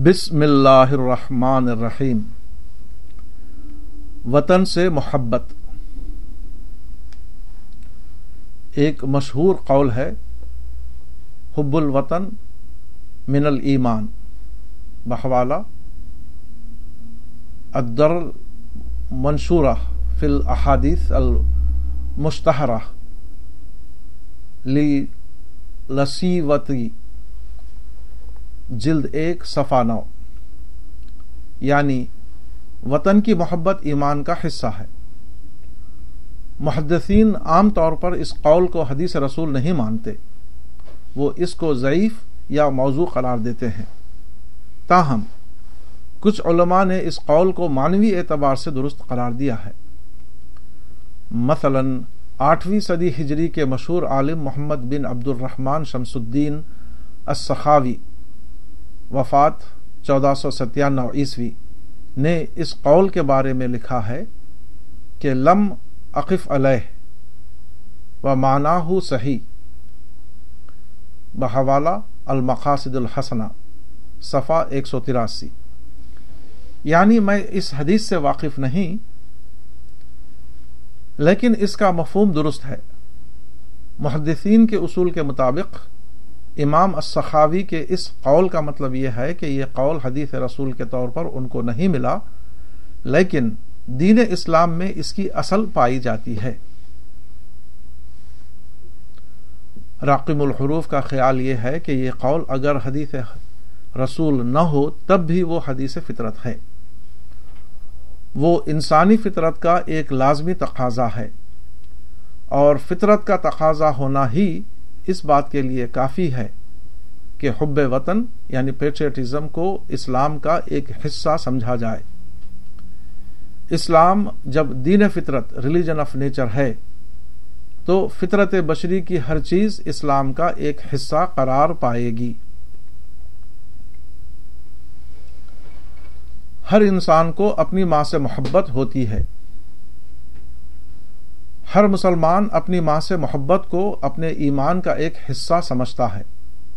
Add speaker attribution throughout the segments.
Speaker 1: بسم اللہ الرحمن الرحیم۔ وطن سے محبت ایک مشہور قول ہے، حب الوطن من الایمان، بحوالہ الدر منشورہ فی الاحادیث المشتہرہ لسیوطی، جلد 1 صفحہ 9۔ یعنی وطن کی محبت ایمان کا حصہ ہے۔ محدثین عام طور پر اس قول کو حدیث رسول نہیں مانتے، وہ اس کو ضعیف یا موضوع قرار دیتے ہیں۔ تاہم کچھ علماء نے اس قول کو معنوی اعتبار سے درست قرار دیا ہے۔ مثلاً 8ویں صدی ہجری کے مشہور عالم محمد بن عبد الرحمن شمس الدین السخاوی، وفات 1497 عیسوی، نے اس قول کے بارے میں لکھا ہے کہ لم اقف علیہ و معناہ صحیح، بحوالہ المقاصد الحسنہ، صفحہ 183۔ یعنی میں اس حدیث سے واقف نہیں، لیکن اس کا مفہوم درست ہے۔ محدثین کے اصول کے مطابق امام السخاوی کے اس قول کا مطلب یہ ہے کہ یہ قول حدیث رسول کے طور پر ان کو نہیں ملا، لیکن دین اسلام میں اس کی اصل پائی جاتی ہے۔ راقم الحروف کا خیال یہ ہے کہ یہ قول اگر حدیث رسول نہ ہو تب بھی وہ حدیث فطرت ہے، وہ انسانی فطرت کا ایک لازمی تقاضا ہے، اور فطرت کا تقاضا ہونا ہی اس بات کے لیے کافی ہے کہ حب وطن یعنی پیٹریٹزم کو اسلام کا ایک حصہ سمجھا جائے۔ اسلام جب دین فطرت ریلیجن آف نیچر ہے تو فطرت بشری کی ہر چیز اسلام کا ایک حصہ قرار پائے گی۔ ہر انسان کو اپنی ماں سے محبت ہوتی ہے۔ ہر مسلمان اپنی ماں سے محبت کو اپنے ایمان کا ایک حصہ سمجھتا ہے،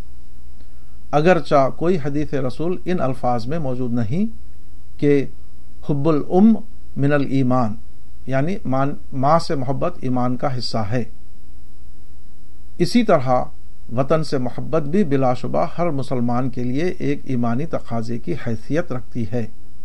Speaker 1: اگرچہ کوئی حدیث رسول ان الفاظ میں موجود نہیں کہ حب الام من الایمان، یعنی ماں سے محبت ایمان کا حصہ ہے۔ اسی طرح وطن سے محبت بھی بلا شبہ ہر مسلمان کے لیے ایک ایمانی تقاضے کی حیثیت رکھتی ہے۔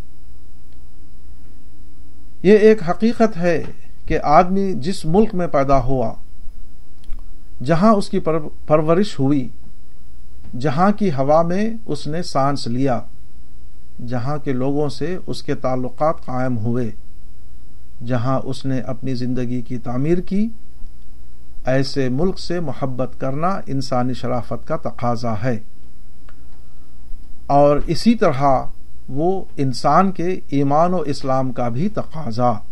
Speaker 1: یہ ایک حقیقت ہے کہ آدمی جس ملک میں پیدا ہوا، جہاں اس کی پرورش ہوئی، جہاں کی ہوا میں اس نے سانس لیا، جہاں کے لوگوں سے اس کے تعلقات قائم ہوئے، جہاں اس نے اپنی زندگی کی تعمیر کی، ایسے ملک سے محبت کرنا انسانی شرافت کا تقاضا ہے، اور اسی طرح وہ انسان کے ایمان و اسلام کا بھی تقاضا۔